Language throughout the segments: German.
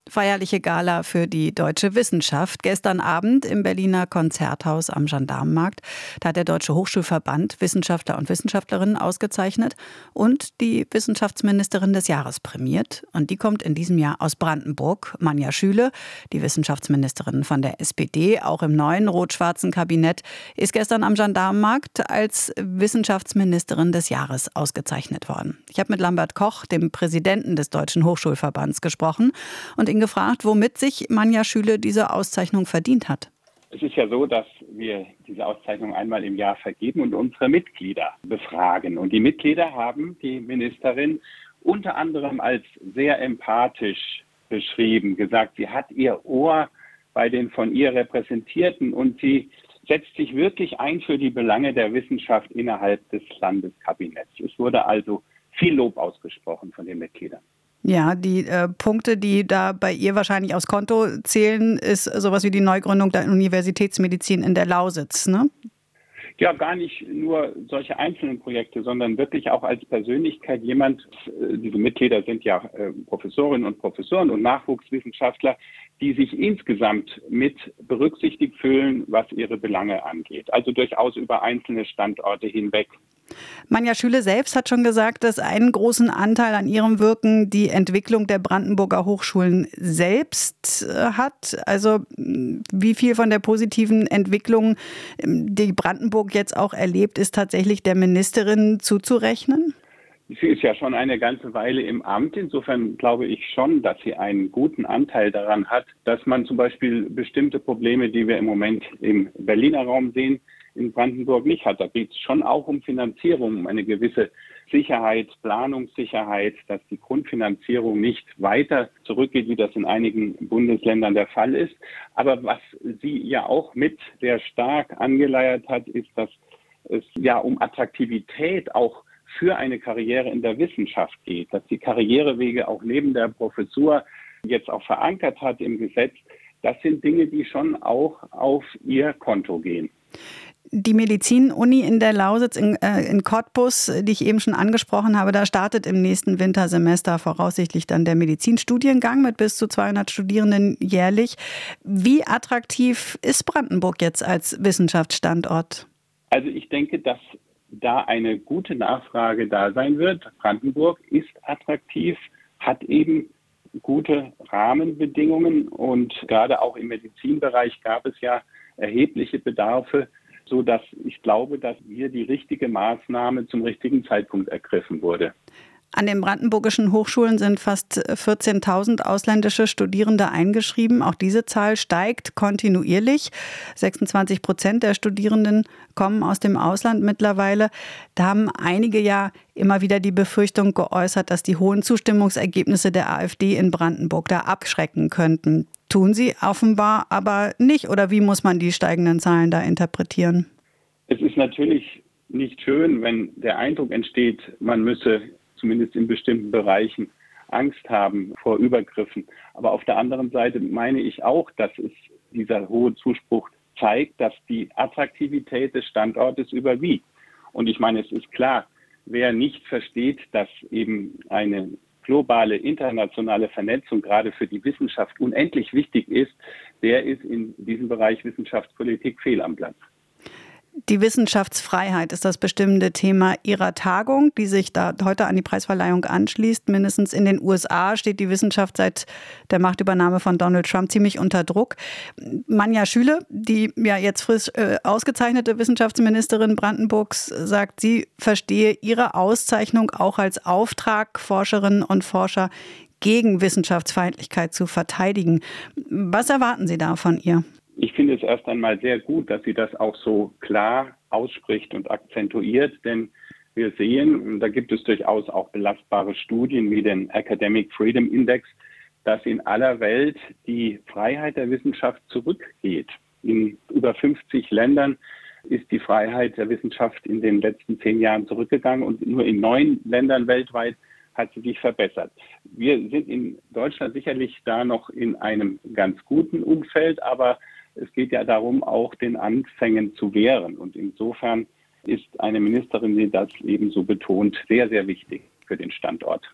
Feierliche Gala für die deutsche Wissenschaft. Gestern Abend im Berliner Konzerthaus am Gendarmenmarkt. Da hat der Deutsche Hochschulverband Wissenschaftler und Wissenschaftlerinnen ausgezeichnet und die Wissenschaftsministerin des Jahres prämiert. Und die kommt in diesem Jahr aus Brandenburg. Manja Schüle, die Wissenschaftsministerin von der SPD, auch im neuen rot-schwarzen Kabinett, ist gestern am Gendarmenmarkt als Wissenschaftsministerin des Jahres ausgezeichnet worden. Ich habe mit Lambert Koch, dem Präsidenten des Deutschen Hochschulverbands, gesprochen und ihn gefragt, womit sich Manja Schüle diese Auszeichnung verdient hat. Es ist ja so, dass wir diese Auszeichnung einmal im Jahr vergeben und unsere Mitglieder befragen. Und die Mitglieder haben die Ministerin unter anderem als sehr empathisch beschrieben, gesagt, sie hat ihr Ohr bei den von ihr Repräsentierten und sie setzt sich wirklich ein für die Belange der Wissenschaft innerhalb des Landeskabinetts. Es wurde also viel Lob ausgesprochen von den Mitgliedern. Ja, die Punkte, die da bei ihr wahrscheinlich aufs Konto zählen, ist sowas wie die Neugründung der Universitätsmedizin in der Lausitz, ne? Ja, gar nicht nur solche einzelnen Projekte, sondern wirklich auch als Persönlichkeit jemand, diese Mitglieder sind ja Professorinnen und Professoren und Nachwuchswissenschaftler, die sich insgesamt mit berücksichtigt fühlen, was ihre Belange angeht. Also durchaus über einzelne Standorte hinweg. Manja Schüle selbst hat schon gesagt, dass einen großen Anteil an ihrem Wirken die Entwicklung der Brandenburger Hochschulen selbst hat. Also wie viel von der positiven Entwicklung, die Brandenburg jetzt auch erlebt, ist tatsächlich der Ministerin zuzurechnen? Sie ist ja schon eine ganze Weile im Amt. Insofern glaube ich schon, dass sie einen guten Anteil daran hat, dass man zum Beispiel bestimmte Probleme, die wir im Moment im Berliner Raum sehen, in Brandenburg nicht hat. Da geht es schon auch um Finanzierung, um eine gewisse Sicherheit, Planungssicherheit, dass die Grundfinanzierung nicht weiter zurückgeht, wie das in einigen Bundesländern der Fall ist. Aber was sie ja auch mit sehr stark angeleiert hat, ist, dass es ja um Attraktivität auch für eine Karriere in der Wissenschaft geht, dass die Karrierewege auch neben der Professur jetzt auch verankert hat im Gesetz. Das sind Dinge, die schon auch auf ihr Konto gehen. Die Medizin-Uni in der Lausitz in Cottbus, die ich eben schon angesprochen habe, da startet im nächsten Wintersemester voraussichtlich dann der Medizinstudiengang mit bis zu 200 Studierenden jährlich. Wie attraktiv ist Brandenburg jetzt als Wissenschaftsstandort? Also ich denke, dass da eine gute Nachfrage da sein wird. Brandenburg ist attraktiv, hat eben gute Rahmenbedingungen und gerade auch im Medizinbereich gab es ja erhebliche Bedarfe, so dass ich glaube, dass hier die richtige Maßnahme zum richtigen Zeitpunkt ergriffen wurde. An den brandenburgischen Hochschulen sind fast 14.000 ausländische Studierende eingeschrieben. Auch diese Zahl steigt kontinuierlich. 26% der Studierenden kommen aus dem Ausland mittlerweile. Da haben einige ja immer wieder die Befürchtung geäußert, dass die hohen Zustimmungsergebnisse der AfD in Brandenburg da abschrecken könnten. Tun sie offenbar aber nicht. Oder wie muss man die steigenden Zahlen da interpretieren? Es ist natürlich nicht schön, wenn der Eindruck entsteht, man müsse zumindest in bestimmten Bereichen Angst haben vor Übergriffen. Aber auf der anderen Seite meine ich auch, dass es dieser hohe Zuspruch zeigt, dass die Attraktivität des Standortes überwiegt. Und ich meine, es ist klar, wer nicht versteht, dass eben eine globale, internationale Vernetzung gerade für die Wissenschaft unendlich wichtig ist, der ist in diesem Bereich Wissenschaftspolitik fehl am Platz. Die Wissenschaftsfreiheit ist das bestimmende Thema Ihrer Tagung, die sich da heute an die Preisverleihung anschließt. Mindestens in den USA steht die Wissenschaft seit der Machtübernahme von Donald Trump ziemlich unter Druck. Manja Schüle, die ja jetzt frisch ausgezeichnete Wissenschaftsministerin Brandenburgs, sagt, sie verstehe ihre Auszeichnung auch als Auftrag, Forscherinnen und Forscher gegen Wissenschaftsfeindlichkeit zu verteidigen. Was erwarten Sie da von ihr? Ich finde es erst einmal sehr gut, dass sie das auch so klar ausspricht und akzentuiert, denn wir sehen, und da gibt es durchaus auch belastbare Studien wie den Academic Freedom Index, dass in aller Welt die Freiheit der Wissenschaft zurückgeht. In über 50 Ländern ist die Freiheit der Wissenschaft in den letzten 10 Jahren zurückgegangen und nur in 9 Ländern weltweit hat sie sich verbessert. Wir sind in Deutschland sicherlich da noch in einem ganz guten Umfeld, aber es geht ja darum, auch den Anfängen zu wehren. Und insofern ist eine Ministerin, die das ebenso betont, sehr, sehr wichtig für den Standort.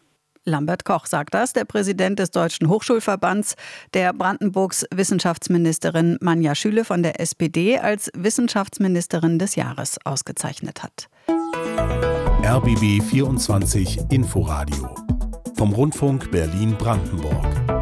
Lambert Koch sagt das, der Präsident des Deutschen Hochschulverbands, der Brandenburgs Wissenschaftsministerin Manja Schüle von der SPD als Wissenschaftsministerin des Jahres ausgezeichnet hat. RBB 24 Inforadio vom Rundfunk Berlin-Brandenburg.